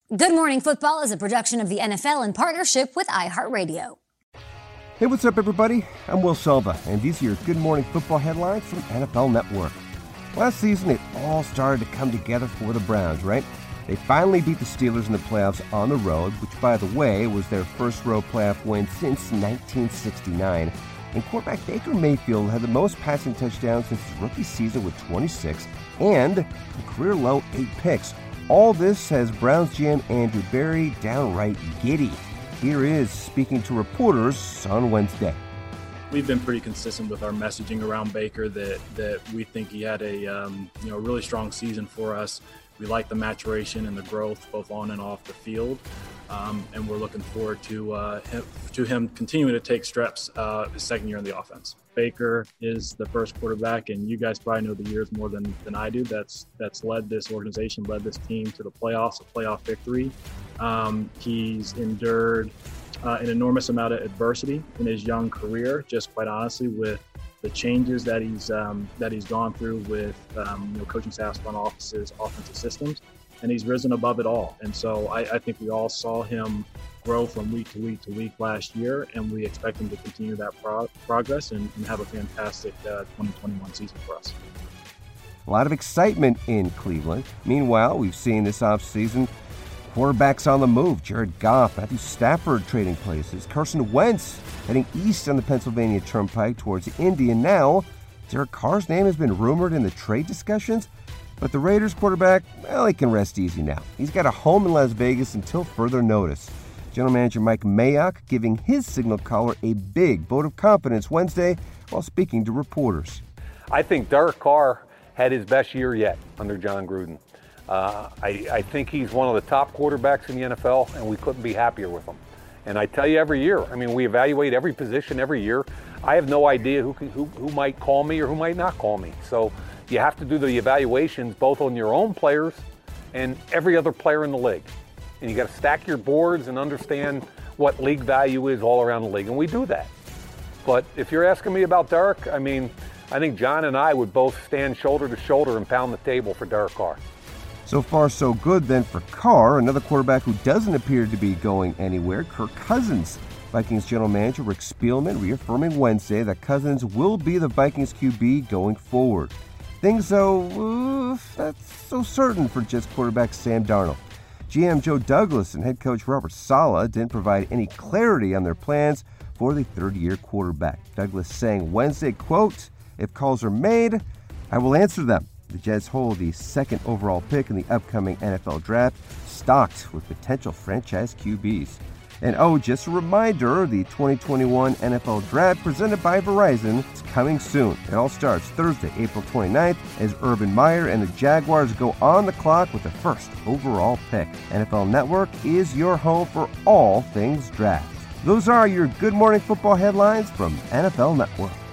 Good Morning Football is a production of the NFL in partnership with iHeartRadio. Hey, what's up, everybody? I'm Will Selva, and these are your Good Morning Football headlines from NFL Network. Last season, it all started to come together for the Browns, right? They finally beat the Steelers in the playoffs on the road, which, by the way, was their first road playoff win since 1969. And quarterback Baker Mayfield had the most passing touchdowns since his rookie season with 26, and a career-low 8 picks. All this has Browns GM Andrew Berry downright giddy. Here is speaking to reporters on Wednesday. We've been pretty consistent with our messaging around Baker that we think he had a really strong season for us. We like the maturation and the growth both on and off the field, and we're looking forward to him continuing to take steps his second year in the offense. Baker is the first quarterback, and you guys probably know the years more than I do. That's led this organization, led this team to the playoffs, a playoff victory. He's endured an enormous amount of adversity in his young career, just quite honestly, with the changes that he's gone through with coaching staffs, front offices, offensive systems, and he's risen above it all. And so I think we all saw him grow from week to week to week last year, and we expect him to continue that progress and have a fantastic 2021 season for us. A lot of excitement in Cleveland. Meanwhile, we've seen this offseason quarterbacks on the move. Jared Goff, Matthew Stafford trading places. Carson Wentz heading east on the Pennsylvania Turnpike towards Indy. And now, Derek Carr's name has been rumored in the trade discussions. But the Raiders quarterback, well, he can rest easy now. He's got a home in Las Vegas until further notice. General Manager Mike Mayock giving his signal caller a big vote of confidence Wednesday while speaking to reporters. I think Derek Carr had his best year yet under John Gruden. I think he's one of the top quarterbacks in the NFL, and we couldn't be happier with him. And I tell you every year, we evaluate every position every year. I have no idea who might call me or who might not call me. So you have to do the evaluations both on your own players and every other player in the league. And you got to stack your boards and understand what league value is all around the league, and we do that. But if you're asking me about Derek, I think John and I would both stand shoulder to shoulder and pound the table for Derek Carr. So far, so good then for Carr. Another quarterback who doesn't appear to be going anywhere, Kirk Cousins. Vikings general manager Rick Spielman reaffirming Wednesday that Cousins will be the Vikings QB going forward. Things, though, that's so certain for Jets quarterback Sam Darnold. GM Joe Douglas and head coach Robert Saleh didn't provide any clarity on their plans for the third-year quarterback. Douglas saying Wednesday, quote, "If calls are made, I will answer them." The Jets hold the second overall pick in the upcoming NFL draft, stocked with potential franchise QBs. And just a reminder, the 2021 NFL Draft presented by Verizon is coming soon. It all starts Thursday, April 29th, as Urban Meyer and the Jaguars go on the clock with the first overall pick. NFL Network is your home for all things draft. Those are your Good Morning Football headlines from NFL Network.